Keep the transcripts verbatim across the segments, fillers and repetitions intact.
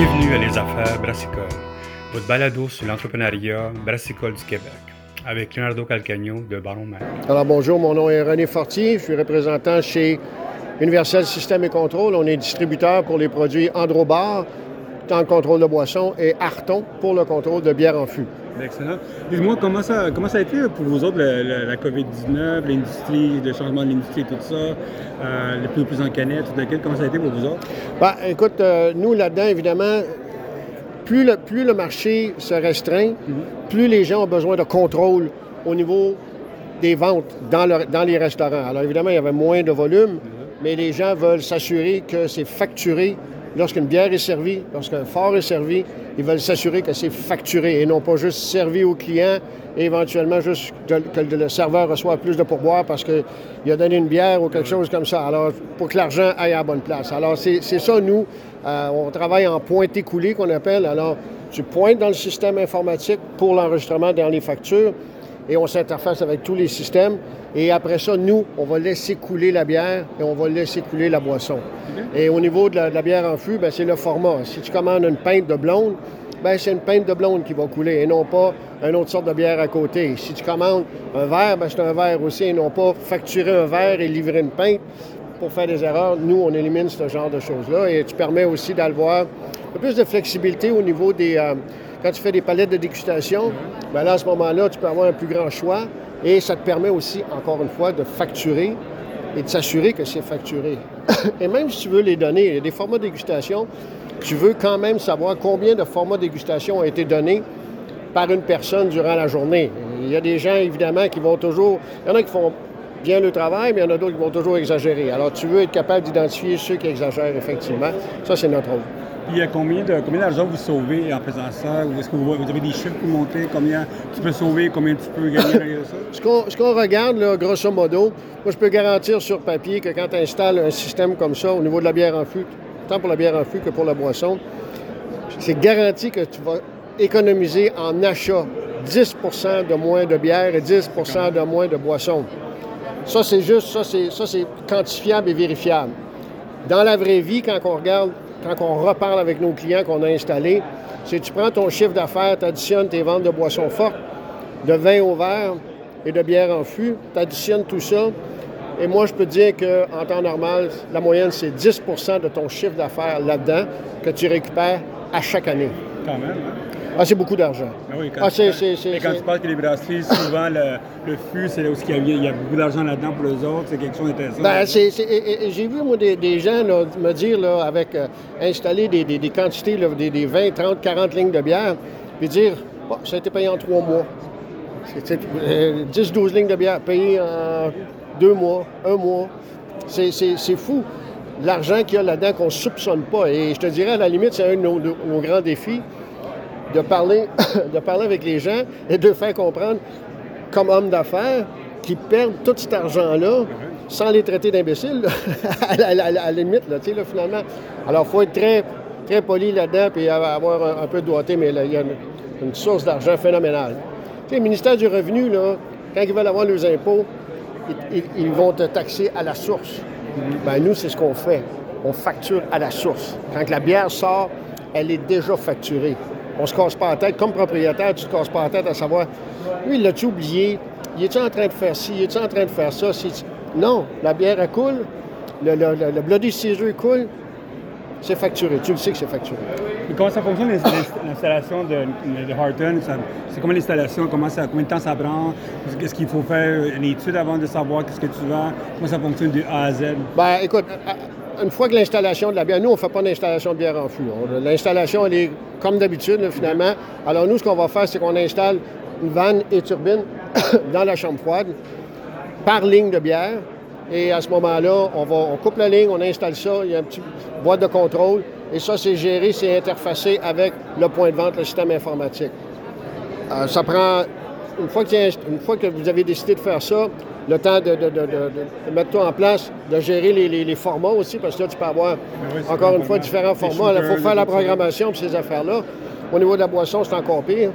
Bienvenue à Les Affaires Brassicole, votre balado sur l'entrepreneuriat brassicole du Québec, avec Leonardo Calcagno de Baron Mac. Alors bonjour, mon nom est René Fortier, je suis représentant chez Universel Systèmes et Contrôle. On est distributeur pour les produits Androbar, dans le contrôle de boissons, et Arton pour le contrôle de bière en fût. Excellent. Dis-moi, comment ça, comment ça a été pour vous autres, le, le, la covid dix-neuf, l'industrie, le changement de l'industrie, tout ça, euh, le plus, plus en canette, tout lequel, comment ça a été pour vous autres? Ben, écoute, euh, nous, là-dedans, évidemment, plus le, plus le marché se restreint, mm-hmm. plus les gens ont besoin de contrôle au niveau des ventes dans, le, dans les restaurants. Alors, évidemment, il y avait moins de volume, mm-hmm. mais les gens veulent s'assurer que c'est facturé. Lorsqu'une bière est servie, lorsqu'un fort est servi, ils veulent s'assurer que c'est facturé et non pas juste servi au client et éventuellement juste que le serveur reçoive plus de pourboire parce qu'il a donné une bière ou quelque chose comme ça. Alors, pour que l'argent aille à la bonne place. Alors, c'est, c'est ça, nous, euh, on travaille en pointe écoulée qu'on appelle. Alors, tu pointes dans le système informatique pour l'enregistrement dans les factures et on s'interface avec tous les systèmes. Et après ça, nous, on va laisser couler la bière et on va laisser couler la boisson. Okay. Et au niveau de la, de la bière en fût, bien, c'est le format. Si tu commandes une pinte de blonde, bien, c'est une pinte de blonde qui va couler et non pas une autre sorte de bière à côté. Si tu commandes un verre, bien, c'est un verre aussi et non pas facturer un verre et livrer une pinte pour faire des erreurs. Nous, on élimine ce genre de choses-là et tu permets aussi d'avoir un peu plus de flexibilité au niveau des... Euh, quand tu fais des palettes de dégustation, bien là, à ce moment-là, tu peux avoir un plus grand choix. Et ça te permet aussi, encore une fois, de facturer et de s'assurer que c'est facturé. Et même si tu veux les donner, il y a des formats de dégustation, tu veux quand même savoir combien de formats de dégustation ont été donnés par une personne durant la journée. Il y a des gens, évidemment, qui vont toujours... Il y en a qui font bien le travail, mais il y en a d'autres qui vont toujours exagérer. Alors, tu veux être capable d'identifier ceux qui exagèrent, effectivement. Ça, c'est notre rôle. Puis, combien, de, combien d'argent vous sauvez en faisant ça? Ou est-ce que vous, vous avez des chiffres pour monter? Combien tu peux sauver? Combien tu peux gagner derrière ça? ce, qu'on, ce qu'on regarde, là, grosso modo, moi, je peux garantir sur papier que quand tu installes un système comme ça au niveau de la bière en fût, tant pour la bière en fût que pour la boisson, c'est garanti que tu vas économiser en achat dix pour cent de moins de bière et dix pour cent de moins de boisson. Ça, c'est juste, ça c'est, ça, c'est quantifiable et vérifiable. Dans la vraie vie, quand on regarde, quand on reparle avec nos clients qu'on a installés, c'est que tu prends ton chiffre d'affaires, tu additionnes tes ventes de boissons fortes, de vin au verre et de bière en fût, tu additionnes tout ça. Et moi, je peux te dire qu'en temps normal, la moyenne, c'est dix pour cent de ton chiffre d'affaires là-dedans que tu récupères à chaque année. Quand même, hein? Ah, c'est beaucoup d'argent. Ah oui, quand, ah, c'est, c'est, c'est, et quand c'est... tu parles que les brasseries, souvent, le, le fût, c'est là où il y, a, il y a beaucoup d'argent là-dedans pour eux autres. C'est quelque chose d'intéressant. Ben, c'est, c'est, et, et j'ai vu, moi, des, des gens là, me dire, là, avec euh, installer des, des, des quantités, là, des, des vingt, trente, quarante lignes de bière, puis dire, oh, ça a été payé en trois mois. C'est, euh, dix, douze lignes de bière payées en deux mois, un mois. C'est, c'est, c'est fou. L'argent qu'il y a là-dedans qu'on ne soupçonne pas. Et je te dirais, à la limite, c'est un de nos, de, nos grands défis. De parler, de parler avec les gens et de faire comprendre, comme hommes d'affaires, qu'ils perdent tout cet argent-là sans les traiter d'imbéciles, à, la, à, la, à la limite, là, tu sais, là, finalement. Alors, il faut être très, très poli là-dedans et avoir un, un peu de doigté, mais il y a une, une source d'argent phénoménale. Tu sais, le ministère du Revenu, là, quand ils veulent avoir leurs impôts, ils, ils, ils vont te taxer à la source. Ben, nous, c'est ce qu'on fait. On facture à la source. Quand la bière sort, elle est déjà facturée. On ne se casse pas la tête. Comme propriétaire, tu ne te casses pas la tête à savoir, lui, il l'a-tu oublié? Il est-tu en train de faire ci? Il est-tu en train de faire ça? C'est... Non, la bière, elle coule. Le, le, le, le Bloody Caesar coule. C'est facturé. Tu le sais que c'est facturé. Et comment ça fonctionne, l'installation de, de Harton? Ça, c'est comment l'installation? Comment ça, combien de temps ça prend? Qu'est-ce qu'il faut faire? Une étude avant de savoir qu'est-ce que tu vends? Comment ça fonctionne de A à Z? Ben, écoute... Une fois que l'installation de la bière, nous, on ne fait pas d'installation de bière en fût. L'installation, elle est comme d'habitude, là, finalement. Alors, nous, ce qu'on va faire, c'est qu'on installe une vanne et turbine dans la chambre froide par ligne de bière. Et à ce moment-là, on, va, on coupe la ligne, on installe ça, il y a une petite boîte de contrôle. Et ça, c'est géré, c'est interfacé avec le point de vente, le système informatique. Euh, ça prend... Une fois, que, une fois que vous avez décidé de faire ça, le temps de, de, de, de, de mettre tout en place, de gérer les, les, les formats aussi, parce que là, tu peux avoir, oui, encore une fois, différents formats. Il faut faire la programmation pour ces affaires-là. Au niveau de la boisson, c'est encore pire.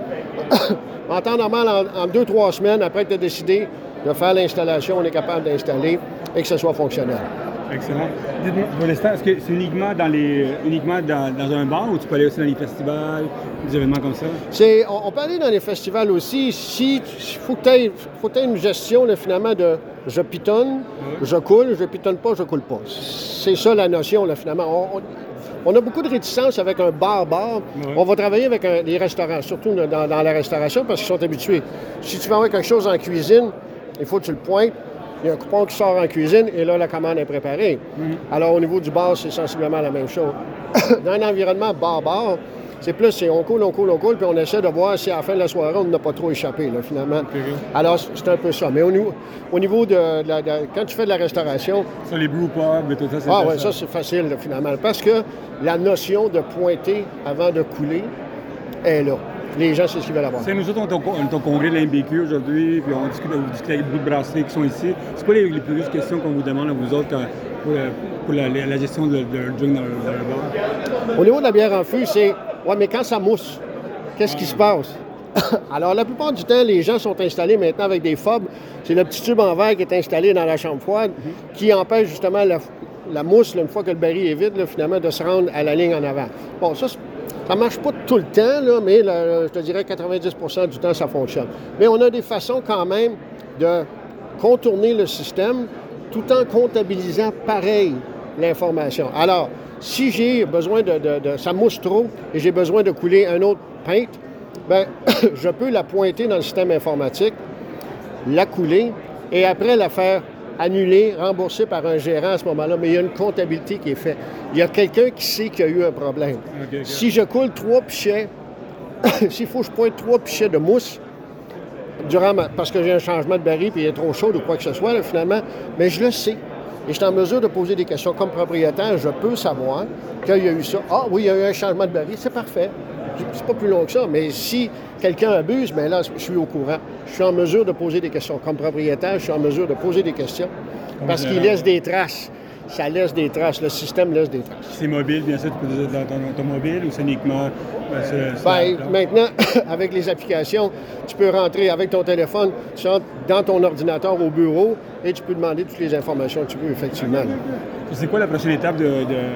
En temps normal, en, en deux, trois semaines, après que tu as décidé de faire l'installation, on est capable d'installer et que ce soit fonctionnel. Excellent. Dites-moi, pour l'instant, est-ce que c'est uniquement dans les uniquement dans, dans un bar ou tu peux aller aussi dans les festivals, des événements comme ça? C'est, on, on peut aller dans les festivals aussi. Si il faut que tu aies une gestion là, finalement de je pitonne, oui. je coule, je pitonne pas, je coule pas. C'est ça la notion là, finalement. On, on, on a beaucoup de réticence avec un bar-bar. Oui. On va travailler avec un, les restaurants, surtout dans, dans la restauration parce qu'ils sont habitués. Si tu veux avoir quelque chose en cuisine, il faut que tu le pointes. Il y a un coupon qui sort en cuisine et là, la commande est préparée. Mm-hmm. Alors, au niveau du bar, c'est sensiblement la même chose. Dans un environnement bar-bar, c'est plus, c'est on coule, on coule, on coule, puis on essaie de voir si à la fin de la soirée, on n'a pas trop échappé, là, finalement. Mm-hmm. Alors, c'est un peu ça. Mais au niveau, au niveau de, de, de, de quand tu fais de la restauration... Ça, les brew pubs et tout ça, c'est Ah oui, ça, c'est facile, là, finalement. Parce que la notion de pointer avant de couler est là. Les gens, c'est ce qu'ils veulent avoir. C'est nous autres, on est au congrès de l'A M B Q aujourd'hui, puis on discute, on discute avec beaucoup de brasseries qui sont ici. C'est quoi les, les plus grosses questions qu'on vous demande à vous autres pour, pour la, la gestion de, de, de drink dans le, dans le bar? Au niveau de la bière en fût, c'est ouais, mais quand ça mousse, qu'est-ce qui se passe? Alors, la plupart du temps, les gens sont installés maintenant avec des fobs. C'est le petit tube en verre qui est installé dans la chambre froide mm-hmm. qui empêche justement la, la mousse, là, une fois que le baril est vide, là, finalement, de se rendre à la ligne en avant. Bon, ça, ça ne marche pas tout le temps, là, mais là, je te dirais quatre-vingt-dix pour cent du temps, ça fonctionne. Mais on a des façons quand même de contourner le système tout en comptabilisant pareil l'information. Alors, si j'ai besoin de, de, de... ça mousse trop et j'ai besoin de couler un autre pinte, bien, je peux la pointer dans le système informatique, la couler et après la faire annuler, rembourser par un gérant à ce moment-là, mais il y a une comptabilité qui est faite. Il y a quelqu'un qui sait qu'il y a eu un problème. Okay, okay. Si je coule trois pichets, s'il faut que je pointe trois pichets de mousse, durant ma... parce que j'ai un changement de baril puis il est trop chaud ou quoi que ce soit, là, finalement, mais je le sais. Et je suis en mesure de poser des questions. Comme propriétaire, je peux savoir qu'il y a eu ça. Ah oui, il y a eu un changement de baril, c'est parfait. C'est pas plus long que ça, mais si quelqu'un abuse, bien là, je suis au courant. Je suis en mesure de poser des questions. Comme propriétaire, je suis en mesure de poser des questions parce qu'il laisse des traces. Ça laisse des traces. Le système laisse des traces. C'est mobile, bien sûr, tu peux dire dans ton automobile ou c'est uniquement... Ben, c'est, ben, maintenant, avec les applications, tu peux rentrer avec ton téléphone, tu rentres dans ton ordinateur au bureau et tu peux demander toutes les informations que tu veux, effectivement. C'est quoi la prochaine étape de, de, de,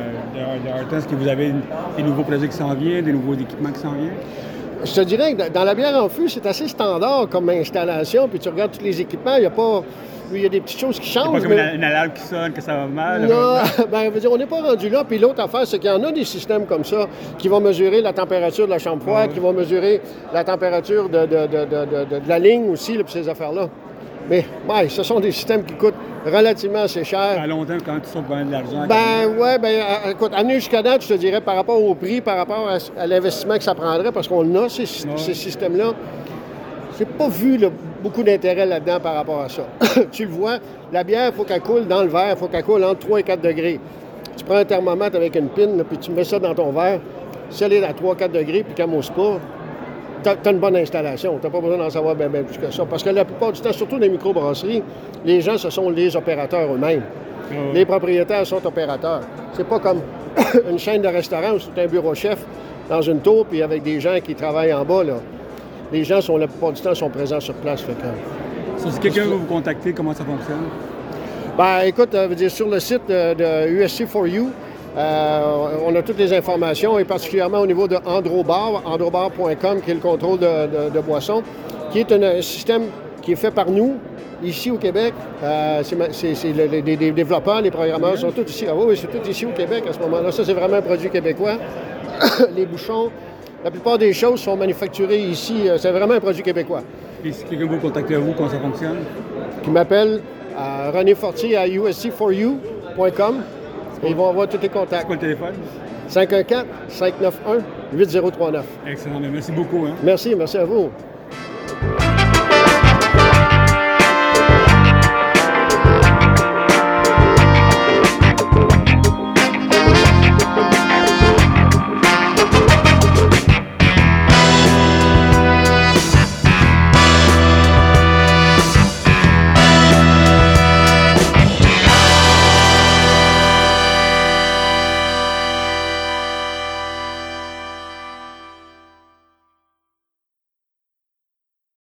de Harton? Est-ce que vous avez des nouveaux projets qui s'en viennent, des nouveaux équipements qui s'en viennent? Je te dirais que dans la bière en fût, c'est assez standard comme installation, puis tu regardes tous les équipements, il n'y a pas... Il y a des petites choses qui changent. C'est pas comme mais... une alarme qui sonne, que ça va mal. Non, bien, dire, on n'est pas rendu là. Puis l'autre affaire, c'est qu'il y en a des systèmes comme ça qui vont mesurer la température de la chambre froide, ouais. qui vont mesurer la température de, de, de, de, de, de la ligne aussi, là, puis ces affaires-là. Mais ouais, ce sont des systèmes qui coûtent relativement assez cher. À long terme, quand tu sauves quand même de l'argent. Ben ouais, ben écoute, amener jusqu'à date, je te dirais, par rapport au prix, par rapport à, à l'investissement que ça prendrait, parce qu'on a ces, ouais. ces systèmes-là, j'ai pas vu là, beaucoup d'intérêt là-dedans par rapport à ça. Tu le vois, la bière, il faut qu'elle coule dans le verre, il faut qu'elle coule entre trois et quatre degrés. Tu prends un thermomètre avec une pine, là, puis tu mets ça dans ton verre. Si elle est à trois à quatre degrés, puis qu'elle ne mousse pas, tu as une bonne installation. Tu n'as pas besoin d'en savoir bien, bien plus que ça. Parce que la plupart du temps, surtout dans les microbrasseries, les gens, ce sont les opérateurs eux-mêmes. Oh. Les propriétaires sont opérateurs. C'est pas comme une chaîne de restaurants où c'est un bureau-chef dans une tour, puis avec des gens qui travaillent en bas, là. Les gens, sont, la plupart du temps, sont présents sur place. Fait que, so, si quelqu'un veut vous contacter, comment ça fonctionne? Ben, écoute, euh, dire, sur le site de, de U S C for You, euh, on a toutes les informations, et particulièrement au niveau de Androbar, androbar point com, qui est le contrôle de, de, de boissons, qui est un, un système qui est fait par nous, ici au Québec. Euh, c'est, c'est le, les, les développeurs, les programmeurs sont tous ici. Ah oui, c'est tout ici au Québec à ce moment-là. Ça, c'est vraiment un produit québécois. Les bouchons... La plupart des choses sont manufacturées ici. C'est vraiment un produit québécois. Et si quelqu'un veut contacter à vous, comment ça fonctionne? Qui m'appelle à René Fortier à U S C for you point com et ils vont avoir tous les contacts. C'est quoi le téléphone? cinq un quatre, cinq neuf un, huit zéro trois neuf. Excellent. Merci beaucoup. Hein? Merci, merci à vous.